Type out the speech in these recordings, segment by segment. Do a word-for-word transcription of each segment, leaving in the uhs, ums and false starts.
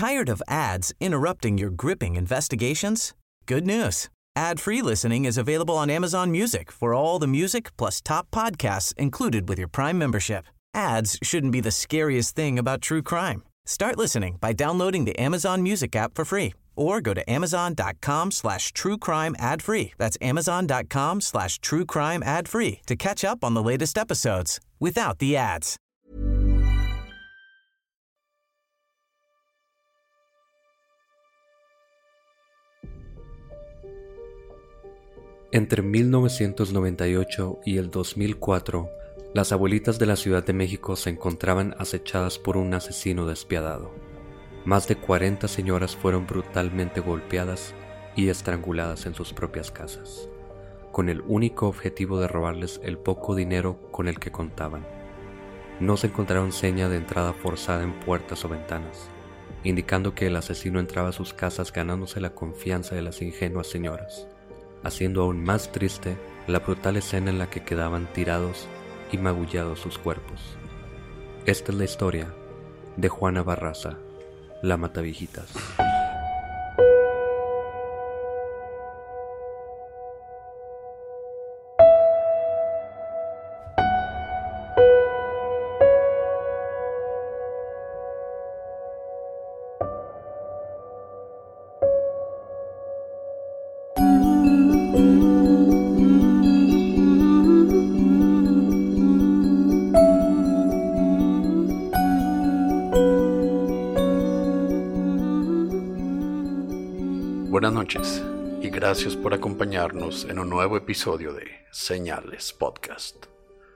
Tired of ads interrupting your gripping investigations? Good news. Ad-free listening is available on Amazon Music for all the music plus top podcasts included with your Prime membership. Ads shouldn't be the scariest thing about true crime. Start listening by downloading the Amazon Music app for free or go to amazon.com slash true crime ad free. That's amazon.com slash true crime ad free to catch up on the latest episodes without the ads. Entre mil novecientos noventa y ocho y el dos mil cuatro, las abuelitas de la Ciudad de México se encontraban acechadas por un asesino despiadado. Más de cuarenta señoras fueron brutalmente golpeadas y estranguladas en sus propias casas, con el único objetivo de robarles el poco dinero con el que contaban. No se encontraron seña de entrada forzada en puertas o ventanas, indicando que el asesino entraba a sus casas ganándose la confianza de las ingenuas señoras, haciendo aún más triste la brutal escena en la que quedaban tirados y magullados sus cuerpos. Esta es la historia de Juana Barraza, la Mataviejitas. Buenas noches y gracias por acompañarnos en un nuevo episodio de Señales Podcast.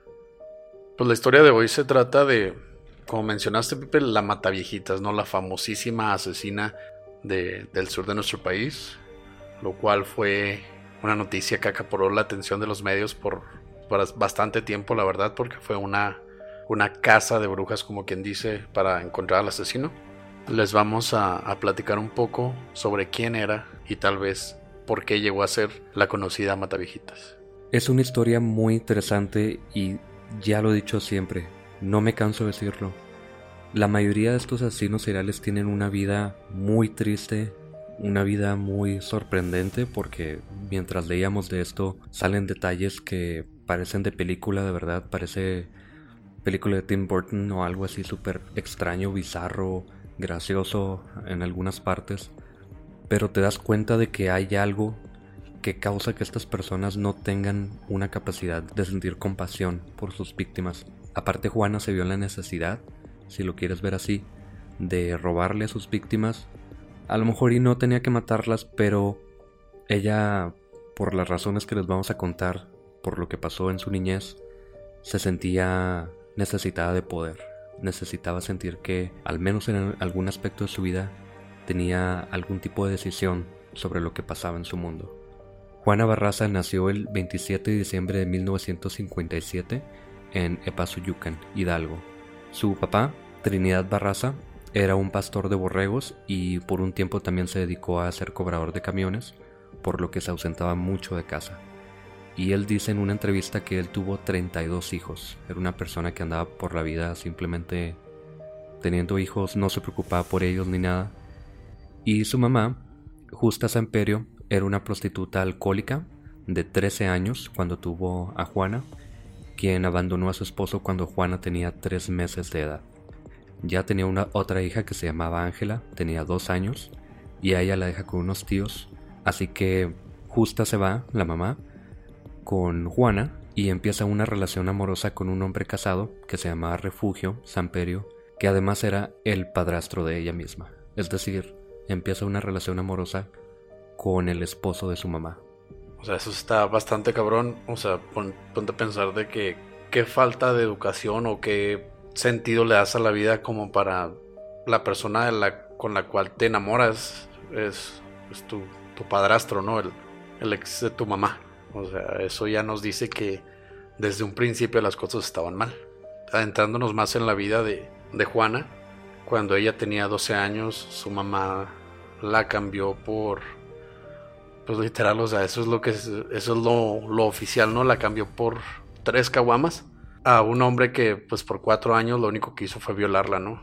Pues la historia de hoy se trata de, como mencionaste, Pepe, la Mataviejitas, ¿no? La famosísima asesina de, del sur de nuestro país, lo cual fue una noticia que acaparó la atención de los medios por, por bastante tiempo, la verdad, porque fue una, una caza de brujas, como quien dice, para encontrar al asesino. Les vamos a, a platicar un poco sobre quién era y tal vez por qué llegó a ser la conocida Mataviejitas. Es una historia muy interesante y ya lo he dicho siempre, no me canso de decirlo. La mayoría de estos asesinos seriales tienen una vida muy triste, una vida muy sorprendente, porque mientras leíamos de esto salen detalles que parecen de película, de verdad, parece película de Tim Burton o algo así súper extraño, bizarro, gracioso en algunas partes, pero te das cuenta de que hay algo que causa que estas personas no tengan una capacidad de sentir compasión por sus víctimas. Aparte, Juana se vio en la necesidad, si lo quieres ver así, de robarle a sus víctimas. A lo mejor y no tenía que matarlas, pero ella, por las razones que les vamos a contar, por lo que pasó en su niñez, se sentía necesitada de poder. Necesitaba sentir que, al menos en algún aspecto de su vida, tenía algún tipo de decisión sobre lo que pasaba en su mundo. Juana Barraza nació el veintisiete de diciembre de mil novecientos cincuenta y siete en Epazoyucan, Hidalgo. Su papá, Trinidad Barraza, era un pastor de borregos y por un tiempo también se dedicó a ser cobrador de camiones, por lo que se ausentaba mucho de casa. Y él dice en una entrevista que él tuvo treinta y dos hijos. Era una persona que andaba por la vida simplemente teniendo hijos, no se preocupaba por ellos ni nada. Y su mamá, Justa Samperio, era una prostituta alcohólica de trece años cuando tuvo a Juana, quien abandonó a su esposo cuando Juana tenía tres meses de edad. Ya tenía una otra hija que se llamaba Ángela, tenía dos años, y a ella la deja con unos tíos. Así que Justa se va, la mamá, con Juana y empieza una relación amorosa con un hombre casado que se llamaba Refugio Samperio, que además era el padrastro de ella misma. Es decir, empieza una relación amorosa con el esposo de su mamá. O sea, eso está bastante cabrón. O sea, pon, ponte a pensar de que qué falta de educación o qué sentido le das a la vida como para la persona de la, con la cual te enamoras es, es tu, tu padrastro, ¿no? El, el ex de tu mamá. O sea, eso ya nos dice que desde un principio las cosas estaban mal. Adentrándonos más en la vida de, de Juana, cuando ella tenía doce años, su mamá la cambió por, pues literal, o sea, eso es lo que es, eso es lo, lo oficial, ¿no? La cambió por tres caguamas a un hombre que, pues por cuatro años lo único que hizo fue violarla, ¿no?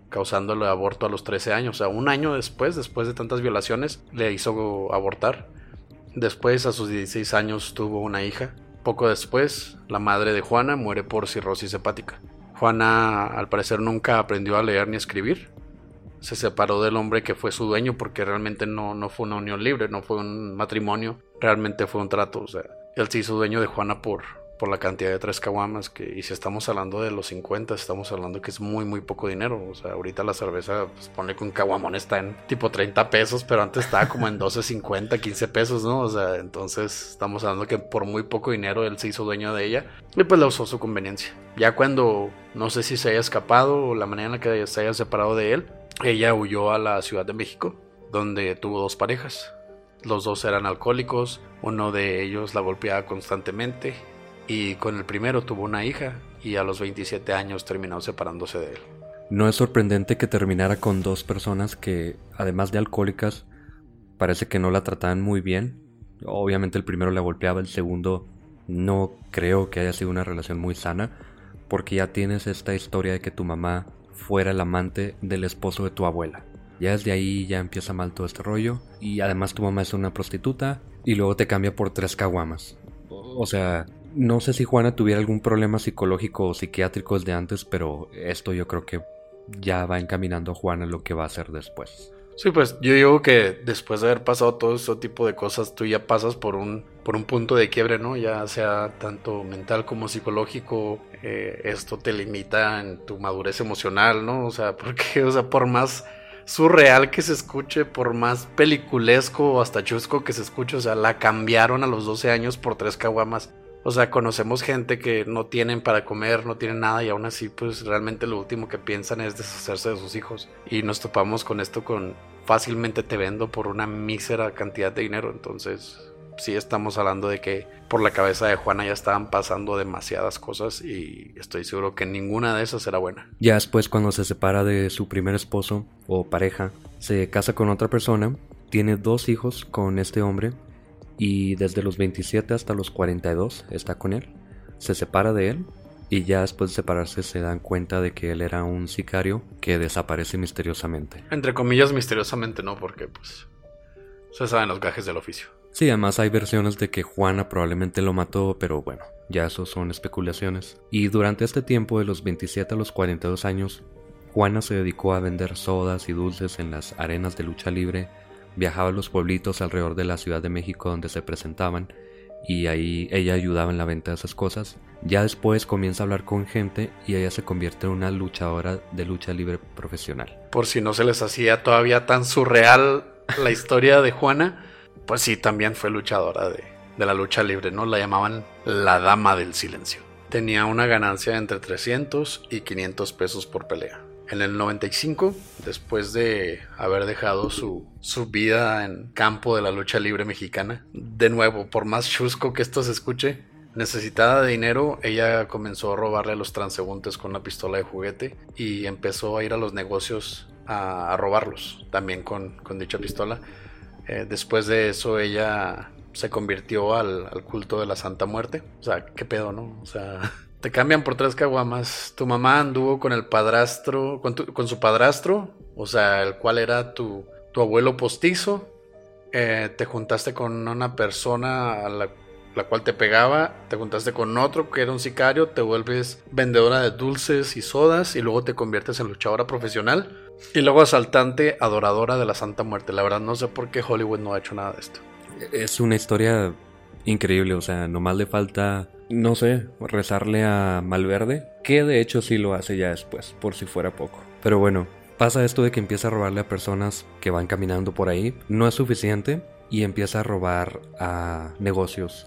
causándole aborto a los trece años. O sea, un año después, después de tantas violaciones, le hizo abortar. Después, a sus dieciséis años, tuvo una hija. Poco después, la madre de Juana muere por cirrosis hepática. Juana, al parecer, nunca aprendió a leer ni a escribir. Se separó del hombre que fue su dueño porque realmente no, no fue una unión libre, no fue un matrimonio, realmente fue un trato. O sea, él se hizo dueño de Juana por, por la cantidad de tres caguamas, que, y si estamos hablando de los cincuenta, estamos hablando que es muy muy poco dinero. O sea, ahorita la cerveza, pues ponle que un caguamón está en tipo treinta pesos, pero antes estaba como en doce cincuenta, quince pesos, ¿no? O sea, entonces estamos hablando que por muy poco dinero él se hizo dueño de ella y pues la usó a su conveniencia. Ya cuando, no sé si se haya escapado o la manera en la que se haya separado de él, ella huyó a la Ciudad de México, donde tuvo dos parejas. Los dos eran alcohólicos, uno de ellos la golpeaba constantemente y con el primero tuvo una hija y a los veintisiete años terminó separándose de él. No es sorprendente que terminara con dos personas que, además de alcohólicas, parece que no la trataban muy bien. Obviamente el primero la golpeaba, el segundo no creo que haya sido una relación muy sana, porque ya tienes esta historia de que tu mamá fuera el amante del esposo de tu abuela. Ya desde ahí ya empieza mal todo este rollo. Y además tu mamá es una prostituta y luego te cambia por tres caguamas. O sea, no sé si Juana tuviera algún problema psicológico o psiquiátrico desde antes, pero esto yo creo que ya va encaminando a Juana lo que va a hacer después. Sí, pues yo digo que después de haber pasado todo ese tipo de cosas, tú ya pasas por un, por un punto de quiebre, ¿no? Ya sea tanto mental como psicológico, eh, esto te limita en tu madurez emocional, ¿no? O sea, porque, o sea, por más surreal que se escuche, por más peliculesco o hasta chusco que se escuche, o sea, la cambiaron a los doce años por tres caguamas. O sea, conocemos gente que no tienen para comer, no tienen nada y aún así pues realmente lo último que piensan es deshacerse de sus hijos. Y nos topamos con esto con fácilmente te vendo por una mísera cantidad de dinero. Entonces sí estamos hablando de que por la cabeza de Juana ya estaban pasando demasiadas cosas y estoy seguro que ninguna de esas era buena. Ya después, cuando se separa de su primer esposo o pareja, se casa con otra persona, tiene dos hijos con este hombre. Y desde los veintisiete hasta los cuarenta y dos está con él. Se separa de él y ya después de separarse se dan cuenta de que él era un sicario que desaparece misteriosamente. Entre comillas misteriosamente, ¿no? Porque pues se saben los gajes del oficio. Sí, además hay versiones de que Juana probablemente lo mató, pero bueno, ya eso son especulaciones. Y durante este tiempo de los veintisiete a los cuarenta y dos años, Juana se dedicó a vender sodas y dulces en las arenas de lucha libre. Viajaba a los pueblitos alrededor de la Ciudad de México donde se presentaban y ahí ella ayudaba en la venta de esas cosas. Ya después comienza a hablar con gente y ella se convierte en una luchadora de lucha libre profesional. Por si no se les hacía todavía tan surreal la historia de Juana, pues sí, también fue luchadora de, de la lucha libre, ¿no? La llamaban la Dama del Silencio. Tenía una ganancia de entre trescientos y quinientos pesos por pelea. En el noventa y cinco, después de haber dejado su, su vida en campo de la lucha libre mexicana, de nuevo, por más chusco que esto se escuche, necesitada de dinero, ella comenzó a robarle a los transeúntes con una pistola de juguete y empezó a ir a los negocios a, a robarlos, también con, con dicha pistola. Eh, después de eso, ella se convirtió al, al culto de la Santa Muerte. O sea, qué pedo, ¿no? O sea... Te cambian por tres caguamas. Tu mamá anduvo con el padrastro, con, tu, con su padrastro, o sea, el cual era tu, tu abuelo postizo. Eh, te juntaste con una persona a la, la cual te pegaba. Te juntaste con otro que era un sicario. Te vuelves vendedora de dulces y sodas. Y luego te conviertes en luchadora profesional. Y luego asaltante, adoradora de la Santa Muerte. La verdad no sé por qué Hollywood no ha hecho nada de esto. Es una historia increíble, o sea, nomás le falta... No sé, rezarle a Malverde, que de hecho sí lo hace ya después, por si fuera poco. Pero bueno, pasa esto de que empieza a robarle a personas que van caminando por ahí. No es suficiente y empieza a robar a negocios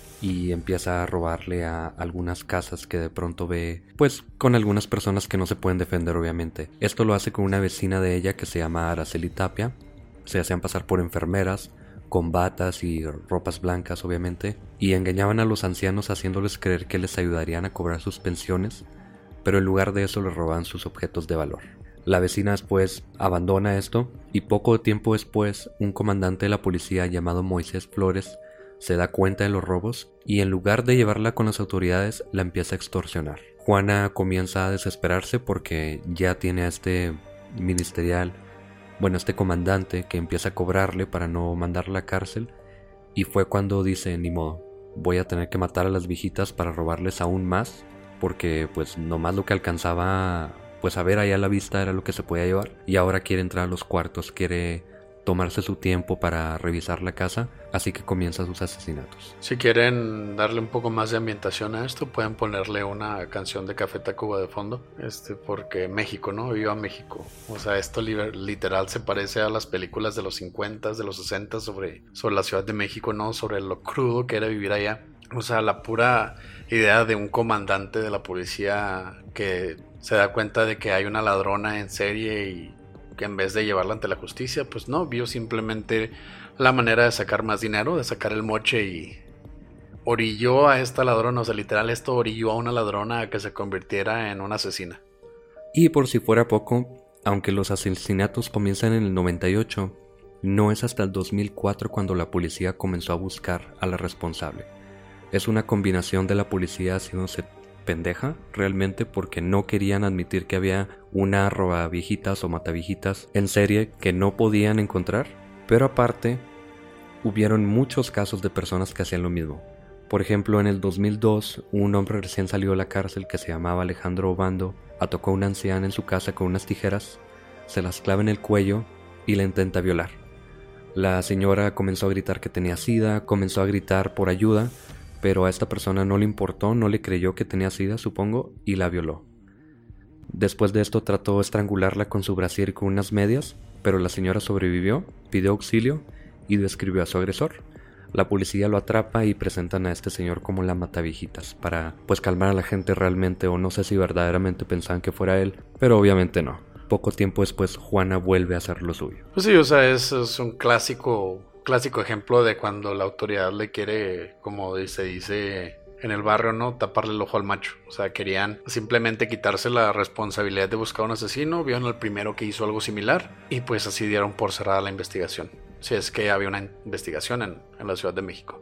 y empieza a robarle a algunas casas que de pronto ve, pues con algunas personas que no se pueden defender obviamente. Esto lo hace con una vecina de ella que se llama Araceli Tapia. Se hacían pasar por enfermeras, con batas y ropas blancas obviamente, y engañaban a los ancianos haciéndoles creer que les ayudarían a cobrar sus pensiones, pero en lugar de eso les robaban sus objetos de valor. La vecina después abandona esto y poco tiempo después un comandante de la policía llamado Moisés Flores se da cuenta de los robos y en lugar de llevarla con las autoridades la empieza a extorsionar. Juana comienza a desesperarse porque ya tiene a este ministerial, bueno, este comandante que empieza a cobrarle para no mandarla a la cárcel, y fue cuando dice, ni modo, voy a tener que matar a las viejitas para robarles aún más, porque pues nomás lo que alcanzaba pues a ver ahí a la vista era lo que se podía llevar, y ahora quiere entrar a los cuartos, quiere tomarse su tiempo para revisar la casa, así que comienza sus asesinatos. Si quieren darle un poco más de ambientación a esto, pueden ponerle una canción de Café Tacuba de fondo, este, porque México, ¿no? Viva México. O sea, esto literal se parece a las películas de los cincuenta, de los sesenta sobre, sobre la Ciudad de México, ¿no? Sobre lo crudo que era vivir allá. O sea, la pura idea de un comandante de la policía que se da cuenta de que hay una ladrona en serie y que en vez de llevarla ante la justicia, pues no, vio simplemente la manera de sacar más dinero, de sacar el moche y orilló a esta ladrona, o sea, literal esto orilló a una ladrona a que se convirtiera en una asesina. Y por si fuera poco, aunque los asesinatos comienzan en el noventa y ocho, no es hasta el dos mil cuatro cuando la policía comenzó a buscar a la responsable. Es una combinación de la policía haciéndose pendeja realmente porque no querían admitir que había una robaviejitas o mataviejitas en serie que no podían encontrar, pero aparte hubieron muchos casos de personas que hacían lo mismo. Por ejemplo, en el dos mil dos, un hombre recién salió de la cárcel que se llamaba Alejandro Obando atacó a una anciana en su casa con unas tijeras, se las clava en el cuello y la intenta violar. La señora comenzó a gritar que tenía sida, comenzó a gritar por ayuda, pero a esta persona no le importó, no le creyó que tenía sida, supongo, y la violó. Después de esto trató de estrangularla con su brasier y con unas medias, pero la señora sobrevivió, pidió auxilio y describió a su agresor. La policía lo atrapa y presentan a este señor como la mataviejitas, para pues calmar a la gente realmente, o no sé si verdaderamente pensaban que fuera él, pero obviamente no. Poco tiempo después Juana vuelve a hacer lo suyo. Pues sí, o sea, es, es un clásico... clásico ejemplo de cuando la autoridad le quiere, como se dice en el barrio, ¿no? Taparle el ojo al macho. O sea, querían simplemente quitarse la responsabilidad de buscar un asesino, vieron al primero que hizo algo similar y pues así dieron por cerrada la investigación. Si es que había una investigación en, en la Ciudad de México.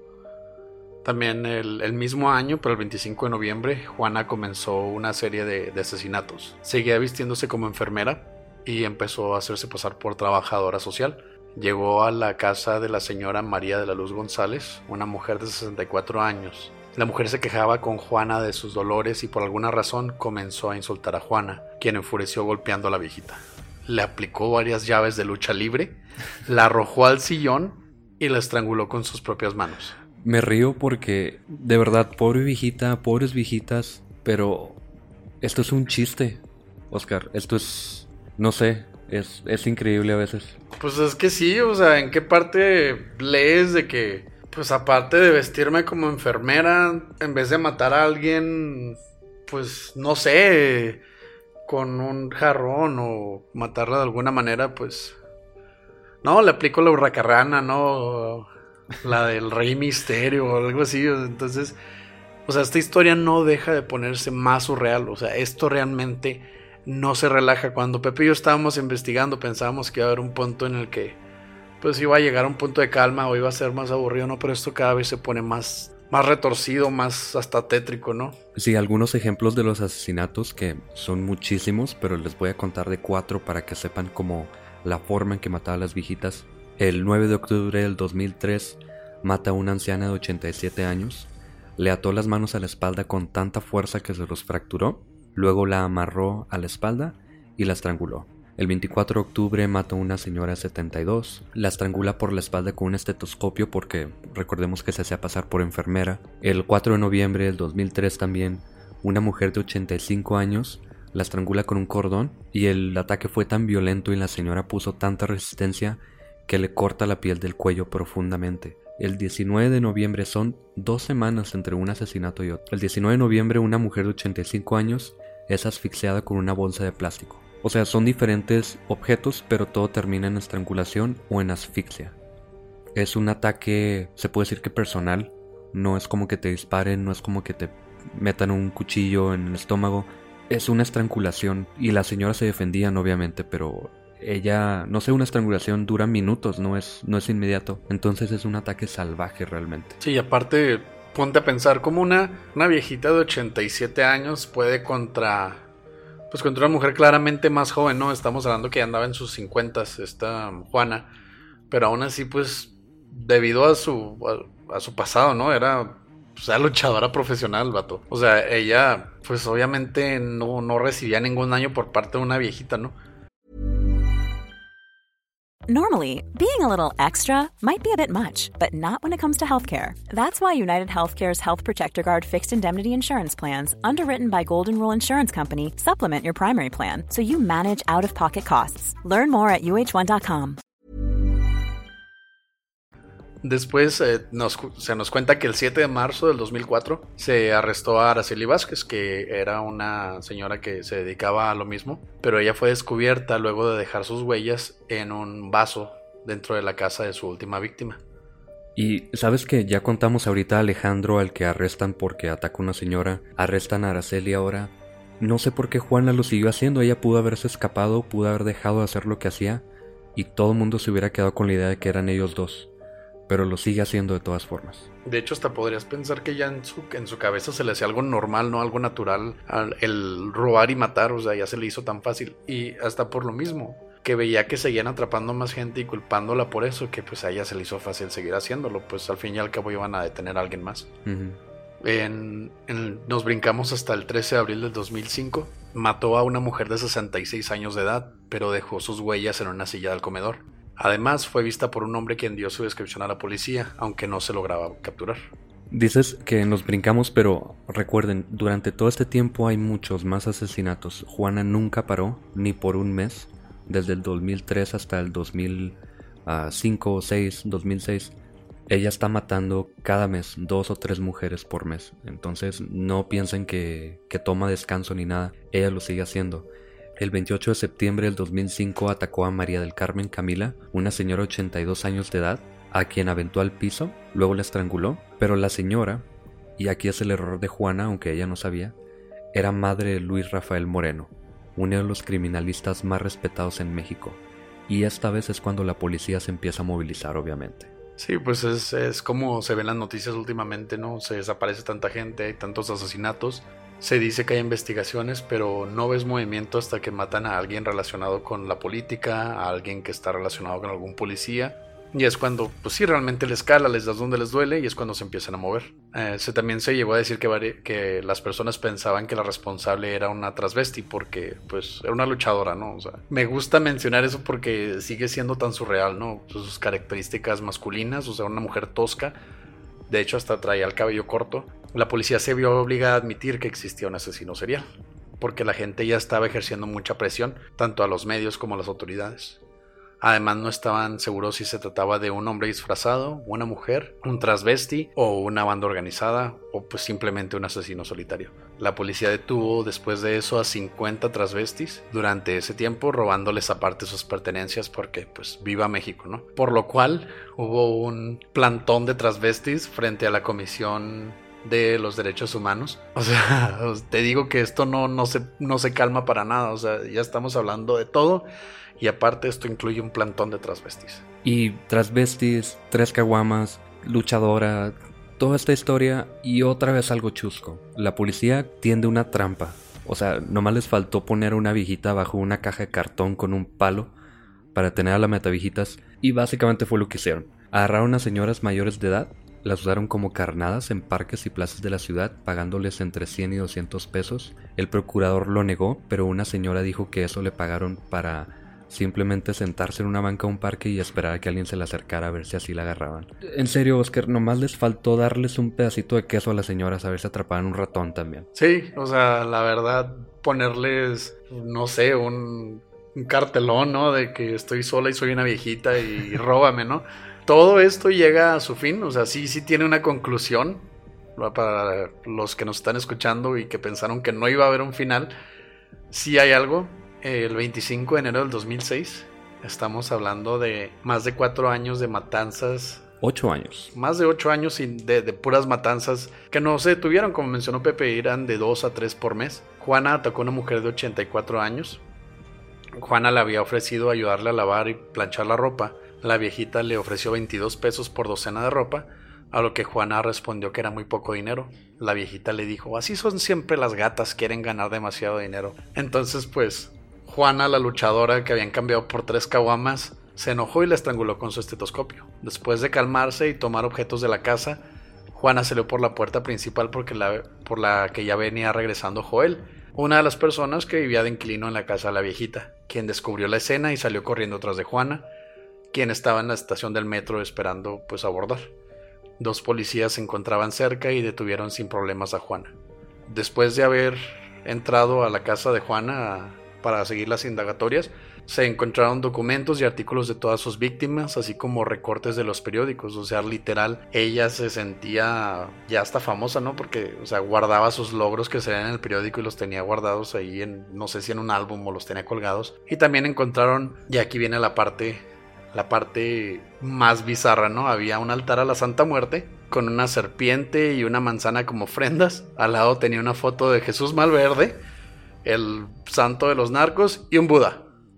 También el, el mismo año, pero el veinticinco de noviembre, Juana comenzó una serie de, de asesinatos. Seguía vistiéndose como enfermera y empezó a hacerse pasar por trabajadora social. Llegó a la casa de la señora María de la Luz González, una mujer de sesenta y cuatro años. La mujer se quejaba con Juana de sus dolores y por alguna razón comenzó a insultar a Juana, quien enfureció golpeando a la viejita. Le aplicó varias llaves de lucha libre, la arrojó al sillón y la estranguló con sus propias manos. Me río porque, de verdad, pobre viejita, pobres viejitas, pero esto es un chiste, Oscar. Esto es, no sé, es, es increíble a veces. Pues es que sí, o sea, ¿en qué parte lees de que, pues aparte de vestirme como enfermera, en vez de matar a alguien, pues no sé, con un jarrón o matarla de alguna manera, pues... No, le aplico la hurracarrana, ¿no? La del Rey Misterio o algo así, entonces... O sea, esta historia no deja de ponerse más surreal, o sea, esto realmente... no se relaja. Cuando Pepe y yo estábamos investigando pensábamos que iba a haber un punto en el que pues iba a llegar a un punto de calma o iba a ser más aburrido, ¿no? Pero esto cada vez se pone más, más retorcido, más hasta tétrico, ¿no? Sí, algunos ejemplos de los asesinatos, que son muchísimos, pero les voy a contar de cuatro para que sepan como la forma en que mataba a las viejitas. El nueve de octubre del dos mil tres mata a una anciana de ochenta y siete años, le ató las manos a la espalda con tanta fuerza que se los fracturó. Luego la amarró a la espalda y la estranguló. El veinticuatro de octubre mata a una señora de setenta y dos. La estrangula por la espalda con un estetoscopio porque recordemos que se hacía pasar por enfermera. El cuatro de noviembre del dos mil tres también, una mujer de ochenta y cinco años la estrangula con un cordón y el ataque fue tan violento y la señora puso tanta resistencia que le corta la piel del cuello profundamente. El diecinueve de noviembre, son dos semanas entre un asesinato y otro. El diecinueve de noviembre una mujer de ochenta y cinco años es asfixiada con una bolsa de plástico. O sea, son diferentes objetos, pero todo termina en estrangulación o en asfixia. Es un ataque, se puede decir que personal. No es como que te disparen, no es como que te metan un cuchillo en el estómago. Es una estrangulación y las señoras se defendían obviamente, pero ella, no sé, una estrangulación dura minutos, no es, no es inmediato. Entonces es un ataque salvaje realmente. Sí, y aparte, ponte a pensar cómo una, una viejita de ochenta y siete años puede contra pues contra una mujer claramente más joven, ¿no? Estamos hablando que ya andaba en sus cincuentas, esta Juana, pero aún así, pues, debido a su, a, a su pasado, ¿no? Era, pues, era luchadora profesional, vato. O sea, ella, pues, obviamente no, no recibía ningún daño por parte de una viejita, ¿no? Normally, being a little extra might be a bit much, but not when it comes to healthcare. That's why United Healthcare's Health Protector Guard fixed indemnity insurance plans, underwritten by Golden Rule Insurance Company, supplement your primary plan so you manage out-of-pocket costs. Learn more at U H one dot com. Después eh, nos, se nos cuenta que el siete de marzo del dos mil cuatro se arrestó a Araceli Vázquez, que era una señora que se dedicaba a lo mismo, pero ella fue descubierta luego de dejar sus huellas en un vaso dentro de la casa de su última víctima. Y sabes que ya contamos ahorita a Alejandro, al que arrestan porque atacó a una señora, arrestan a Araceli ahora. No sé por qué Juana lo siguió haciendo, ella pudo haberse escapado, pudo haber dejado de hacer lo que hacía y todo el mundo se hubiera quedado con la idea de que eran ellos dos. Pero lo sigue haciendo de todas formas. De hecho, hasta podrías pensar que ya en su, en su cabeza se le hacía algo normal, ¿no? Algo natural, el robar y matar, o sea, ya se le hizo tan fácil. Y hasta por lo mismo, que veía que seguían atrapando más gente y culpándola por eso, que pues a ella se le hizo fácil seguir haciéndolo, pues al fin y al cabo iban a detener a alguien más. Uh-huh. En, en, nos brincamos hasta el trece de abril del dos mil cinco. Mató a una mujer de sesenta y seis años de edad, pero dejó sus huellas en una silla del comedor. Además, fue vista por un hombre quien dio su descripción a la policía, aunque no se lograba capturar. Dices que nos brincamos, pero recuerden, durante todo este tiempo hay muchos más asesinatos. Juana nunca paró, ni por un mes, desde el dos mil tres hasta el dos mil cinco o seis, dos mil seis. Ella está matando cada mes dos o tres mujeres por mes. Entonces no piensen que, que toma descanso ni nada, ella lo sigue haciendo. El veintiocho de septiembre del dos mil cinco atacó a María del Carmen Camila, una señora de ochenta y dos años de edad, a quien aventó al piso, luego la estranguló, pero la señora, y aquí es el error de Juana, aunque ella no sabía, era madre de Luis Rafael Moreno, uno de los criminalistas más respetados en México, y esta vez es cuando la policía se empieza a movilizar, obviamente. Sí, pues es, es como se ven las noticias últimamente, ¿no? Se desaparece tanta gente, hay tantos asesinatos. Se dice que hay investigaciones, pero no ves movimiento hasta que matan a alguien relacionado con la política, a alguien que está relacionado con algún policía. Y es cuando, pues sí, realmente les cala, les das donde les duele y es cuando se empiezan a mover. Eh, se, también se llegó a decir que, vari- que las personas pensaban que la responsable era una transvesti porque, pues, era una luchadora, ¿no? O sea, me gusta mencionar eso porque sigue siendo tan surreal, ¿no? Sus características masculinas, o sea, una mujer tosca. De hecho, hasta traía el cabello corto. La policía se vio obligada a admitir que existía un asesino serial, porque la gente ya estaba ejerciendo mucha presión, tanto a los medios como a las autoridades. Además, no estaban seguros si se trataba de un hombre disfrazado, una mujer, un transvesti o una banda organizada o pues simplemente un asesino solitario. La policía detuvo después de eso a cincuenta transvestis durante ese tiempo, robándoles aparte sus pertenencias porque pues viva México, ¿no? Por lo cual hubo un plantón de transvestis frente a la Comisión de los Derechos Humanos. O sea, te digo que esto no, no, se, no se calma para nada. O sea, ya estamos hablando de todo. Y aparte esto incluye un plantón de transvestis. Y transvestis, tres caguamas, luchadora, toda esta historia y otra vez algo chusco. La policía tiende una trampa. O sea, nomás les faltó poner a una viejita bajo una caja de cartón con un palo para tener a las metaviejitas. Y básicamente fue lo que hicieron. Agarraron a señoras mayores de edad, las usaron como carnadas en parques y plazas de la ciudad, pagándoles entre cien y doscientos pesos. El procurador lo negó, pero una señora dijo que eso le pagaron para simplemente sentarse en una banca de un parque y esperar a que alguien se le acercara a ver si así la agarraban. En serio, Oscar, nomás les faltó darles un pedacito de queso a las señoras a ver si atrapaban un ratón también. Sí, o sea, la verdad, ponerles, no sé, un, un cartelón, ¿no? De que estoy sola y soy una viejita y róbame, ¿no? Todo esto llega a su fin, o sea, sí, sí tiene una conclusión. Para los que nos están escuchando y que pensaron que no iba a haber un final, sí hay algo. El veinticinco de enero del dos mil seis, estamos hablando de más de cuatro años de matanzas. Ocho años. Más de ocho años de, de puras matanzas que no se detuvieron, como mencionó Pepe, eran de dos a tres por mes. Juana atacó a una mujer de ochenta y cuatro años. Juana le había ofrecido ayudarle a lavar y planchar la ropa. La viejita le ofreció veintidós pesos por docena de ropa, A lo que Juana respondió que era muy poco dinero. La viejita le dijo, así son siempre las gatas, quieren ganar demasiado dinero. Entonces pues Juana, la luchadora que habían cambiado por tres caguamas, se enojó y la estranguló con su estetoscopio. Después de calmarse y tomar objetos de la casa, Juana salió por la puerta principal porque la, por la que ya venía regresando Joel, una de las personas que vivía de inquilino en la casa de la viejita, quien descubrió la escena y salió corriendo tras de Juana, quien estaba en la estación del metro esperando pues abordar. Dos policías se encontraban cerca y detuvieron sin problemas a Juana. Después de haber entrado a la casa de Juana para seguir las indagatorias, se encontraron documentos y artículos de todas sus víctimas, así como recortes de los periódicos. O sea, literal, ella se sentía ya hasta famosa, ¿no? Porque, o sea, guardaba sus logros que se veían en el periódico y los tenía guardados ahí en, no sé si en un álbum o los tenía colgados. Y también encontraron, y aquí viene la parte, la parte más bizarra, ¿no? Había un altar a la Santa Muerte con una serpiente y una manzana como ofrendas. Al lado tenía una foto de Jesús Malverde, el santo de los narcos, y un Buda.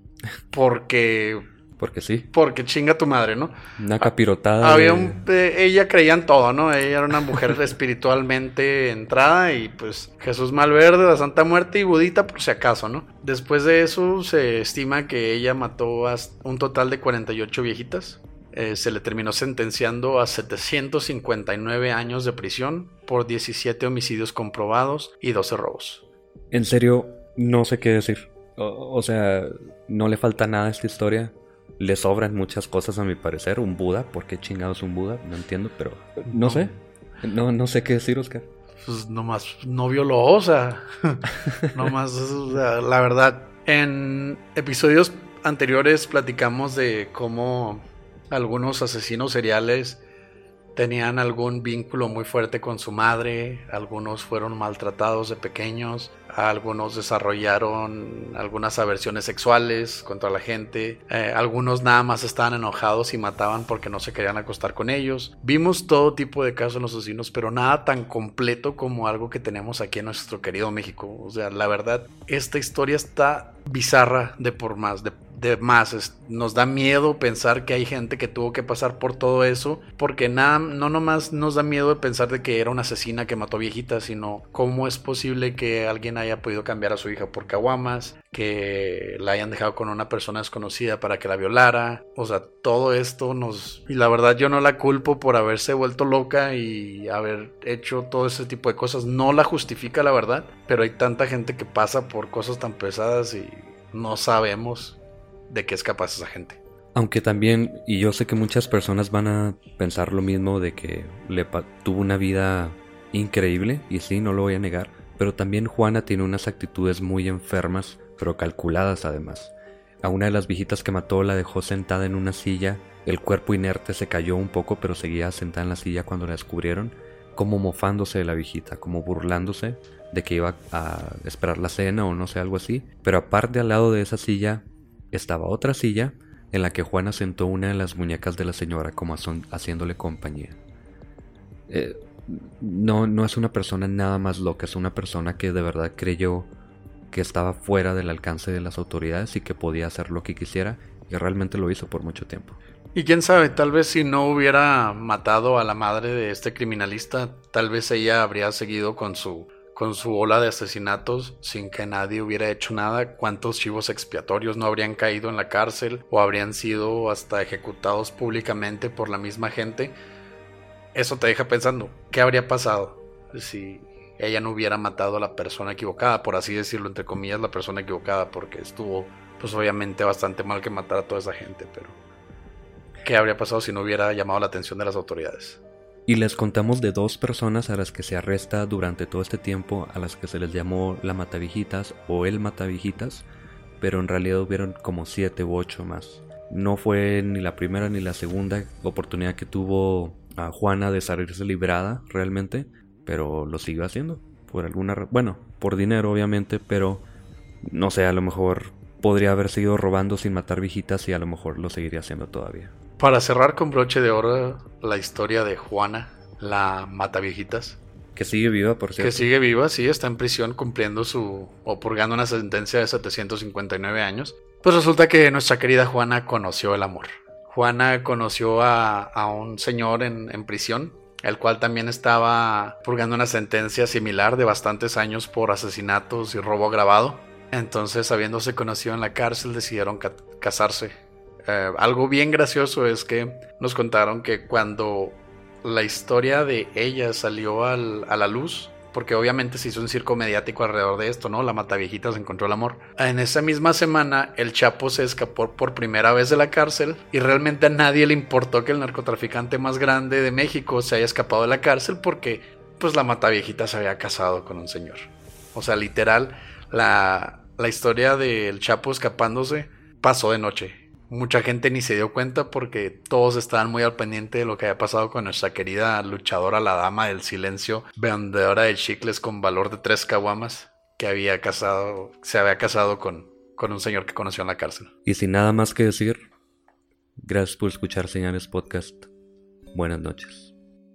Porque... Porque sí. Porque chinga tu madre, ¿no? Una capirotada. Había de... un, eh, ella creía en todo, ¿no? Ella era una mujer espiritualmente entrada y pues Jesús Malverde, la Santa Muerte y Budita por si acaso, ¿no? Después de eso se estima que ella mató a un total de cuarenta y ocho viejitas. Eh, se le terminó sentenciando a setecientos cincuenta y nueve años de prisión por diecisiete homicidios comprobados y doce robos. En serio, no sé qué decir. O, o sea, no le falta nada a esta historia. Le sobran muchas cosas a mi parecer. Un Buda, ¿por qué chingados un Buda? No entiendo, pero no, no sé. No, no sé qué decir, Oscar. Pues nomás no violó, o sea, nomás, o sea, la verdad. En episodios anteriores platicamos de cómo algunos asesinos seriales tenían algún vínculo muy fuerte con su madre, algunos fueron maltratados de pequeños, algunos desarrollaron algunas aversiones sexuales contra la gente, eh, algunos nada más estaban enojados y mataban porque no se querían acostar con ellos. Vimos todo tipo de casos en los asesinos, pero nada tan completo como algo que tenemos aquí en nuestro querido México. O sea, la verdad, esta historia está bizarra de por más, de de más, es, nos da miedo pensar que hay gente que tuvo que pasar por todo eso, porque nada, no nomás nos da miedo de pensar de que era una asesina que mató viejitas, sino cómo es posible que alguien haya podido cambiar a su hija por caguamas, que la hayan dejado con una persona desconocida para que la violara. O sea, todo esto nos... Y la verdad yo no la culpo por haberse vuelto loca y haber hecho todo ese tipo de cosas, no la justifica la verdad, pero hay tanta gente que pasa por cosas tan pesadas y no sabemos de qué es capaz esa gente. Aunque también, y yo sé que muchas personas van a pensar lo mismo, de que le pa- tuvo una vida increíble, y sí, no lo voy a negar, pero también Juana tiene unas actitudes muy enfermas, pero calculadas además. A una de las viejitas que mató la dejó sentada en una silla, el cuerpo inerte se cayó un poco, pero seguía sentada en la silla cuando la descubrieron, como mofándose de la viejita, como burlándose de que iba a esperar la cena o no sé, algo así. Pero aparte, al lado de esa silla estaba otra silla en la que Juana sentó una de las muñecas de la señora como son, haciéndole compañía. Eh, no, no es una persona nada más loca, es una persona que de verdad creyó que estaba fuera del alcance de las autoridades y que podía hacer lo que quisiera, y realmente lo hizo por mucho tiempo. Y quién sabe, tal vez si no hubiera matado a la madre de este criminalista, tal vez ella habría seguido con su... con su ola de asesinatos sin que nadie hubiera hecho nada. ¿Cuántos chivos expiatorios no habrían caído en la cárcel o habrían sido hasta ejecutados públicamente por la misma gente? Eso te deja pensando, ¿qué habría pasado si ella no hubiera matado a la persona equivocada? Por así decirlo, entre comillas, la persona equivocada, porque estuvo pues obviamente bastante mal que matar a toda esa gente, pero ¿qué habría pasado si no hubiera llamado la atención de las autoridades? Y les contamos de dos personas a las que se arresta durante todo este tiempo, a las que se les llamó la Matavijitas o el Matavijitas, pero en realidad hubieron como siete u ocho más. No fue ni la primera ni la segunda oportunidad que tuvo a Juana de salirse librada realmente, pero lo siguió haciendo por alguna, bueno, por dinero obviamente, pero no sé, a lo mejor podría haber seguido robando sin matar viejitas y a lo mejor lo seguiría haciendo todavía. Para cerrar con broche de oro la historia de Juana, la Mataviejitas. Que sigue viva, por cierto. Que sigue viva, sí, está en prisión cumpliendo su... o purgando una sentencia de setecientos cincuenta y nueve años. Pues resulta que nuestra querida Juana conoció el amor. Juana conoció a, a un señor en, en prisión el cual también estaba purgando una sentencia similar de bastantes años por asesinatos y robo agravado. Entonces, habiéndose conocido en la cárcel, decidieron ca- casarse. Eh, algo bien gracioso es que nos contaron que cuando la historia de ella salió al, a la luz, porque obviamente se hizo un circo mediático alrededor de esto, ¿no? La Mataviejitas encontró el amor. En esa misma semana, el Chapo se escapó por primera vez de la cárcel y realmente a nadie le importó que el narcotraficante más grande de México se haya escapado de la cárcel porque, pues, la Mataviejita se había casado con un señor. O sea, literal, la, la historia del Chapo escapándose pasó de noche. Mucha gente ni se dio cuenta porque todos estaban muy al pendiente de lo que había pasado con nuestra querida luchadora, la dama del silencio, vendedora de chicles con valor de tres caguamas, que había casado, se había casado con, con un señor que conoció en la cárcel. Y sin nada más que decir, gracias por escuchar Señales Podcast. Buenas noches.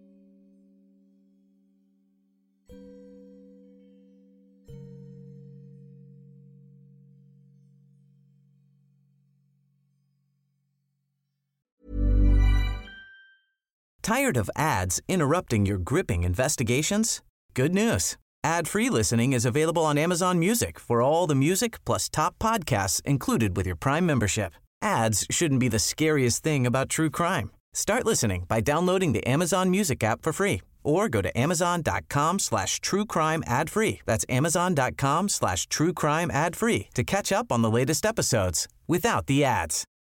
Tired of ads interrupting your gripping investigations? Good news. Ad-free listening is available on Amazon Music for all the music plus top podcasts included with your Prime membership. Ads shouldn't be the scariest thing about true crime. Start listening by downloading the Amazon Music app for free or go to amazon.com slash true crime ad free. That's amazon.com slash true crime ad free to catch up on the latest episodes without the ads.